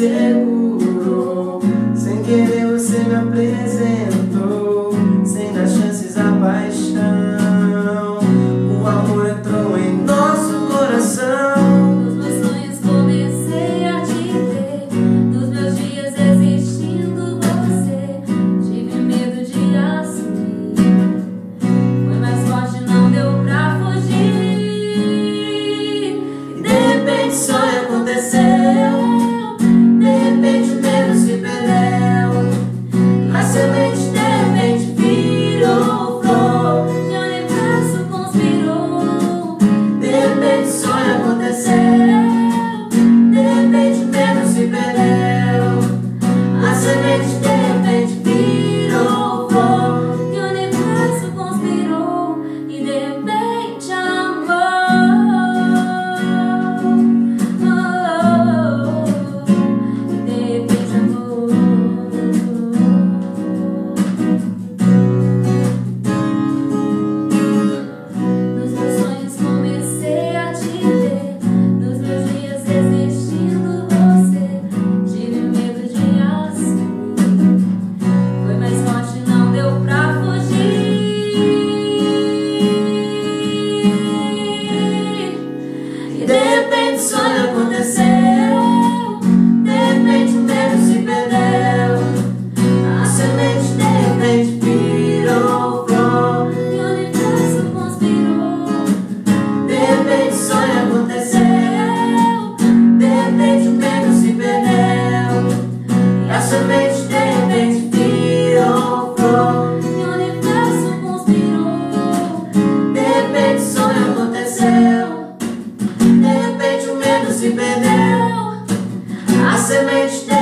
segurou. Sem querer você me apresentou, sem dar chances à paixão. O amor entrou em nosso coração. Nos meus sonhos comecei a te ver, nos meus dias existindo você. Tive medo de assumir, foi mais forte, não deu pra fugir. E de repente só aconteceu. De repente o medo se perdeu. A semente de repente virou flor. E o universo conspirou. De repente só aconteceu. De repente o medo se perdeu. A semente de repente virou flor. E o universo conspirou. E de repente amor. E de repente amor. Nos meus sonhos comecei a te ver, nos meus dias existindo você. Tive medo de assumir, foi mais forte, não deu pra fugir. E de repente só aconteceu. De repente o medo se perdeu. A semente de repente virou flor. E o universo conspirou. De repente só aconteceu. De repente o medo se perdeu. A semente de repente virou flor. E o universo conspirou. De repente só aconteceu. De repente o medo se perdeu. A semente de